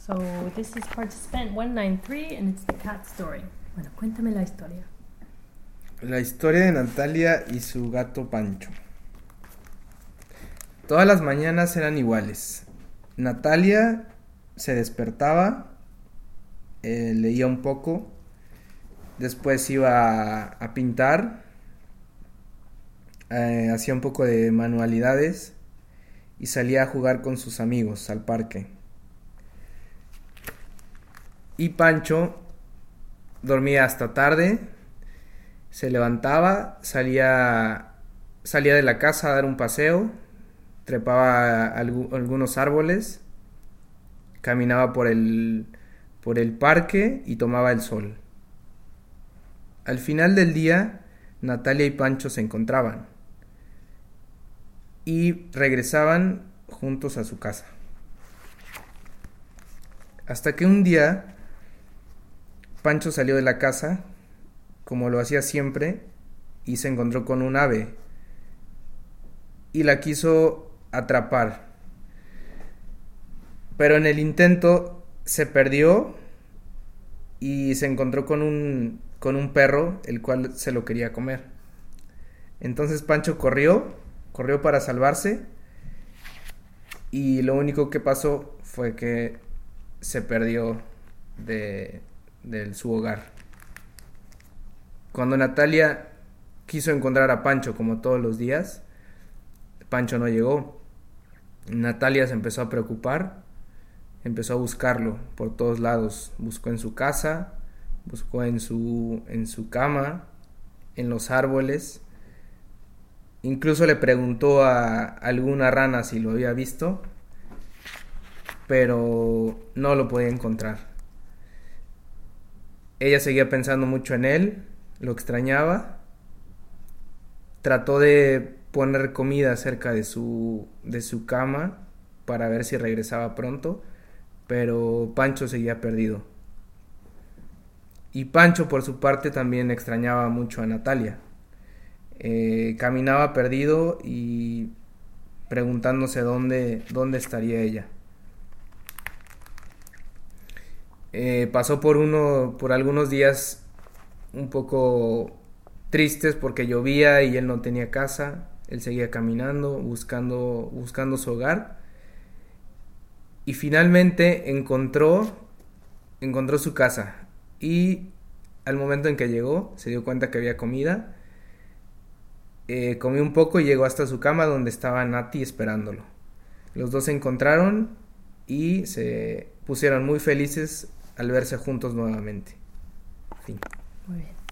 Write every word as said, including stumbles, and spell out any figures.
So this is participant one ninety-three and it's the cat story. Bueno, cuéntame la historia. La historia de Natalia y su gato Pancho. Todas las mañanas eran iguales. Natalia se despertaba, eh, leía un poco, después iba a, a pintar, eh, hacía un poco de manualidades y salía a jugar con sus amigos al parque. Y Pancho dormía hasta tarde, se levantaba, salía, salía de la casa a dar un paseo, trepaba a algu- algunos árboles, caminaba por el, por el parque y tomaba el sol. Al final del día, Natalia y Pancho se encontraban y regresaban juntos a su casa. Hasta que un día Pancho salió de la casa, como lo hacía siempre, y se encontró con un ave y la quiso atrapar. Pero en el intento se perdió y se encontró con un, con un perro, el cual se lo quería comer. Entonces Pancho corrió, corrió para salvarse, y lo único que pasó fue que se perdió de, de su hogar. Cuando Natalia quiso encontrar a Pancho como todos los días, Pancho no llegó. Natalia se empezó a preocupar, empezó a buscarlo por todos lados. Buscó en su casa, buscó en su, en su cama, en los árboles. Incluso le preguntó a alguna rana si lo había visto, pero no lo podía encontrar. Ella seguía pensando mucho en él, lo extrañaba. Trató de poner comida cerca de su, de su cama para ver si regresaba pronto, pero Pancho seguía perdido. Y Pancho, por su parte, también extrañaba mucho a Natalia. Eh, caminaba perdido y preguntándose dónde, dónde estaría ella. Eh, pasó por uno, por algunos días un poco tristes porque llovía y él no tenía casa. Él seguía caminando, buscando, buscando su hogar. Y finalmente encontró, encontró su casa. Y al momento en que llegó, se dio cuenta que había comida. Eh, comió un poco y llegó hasta su cama donde estaba Nati esperándolo. Los dos se encontraron y se pusieron muy felices al verse juntos nuevamente. Fin. Muy bien.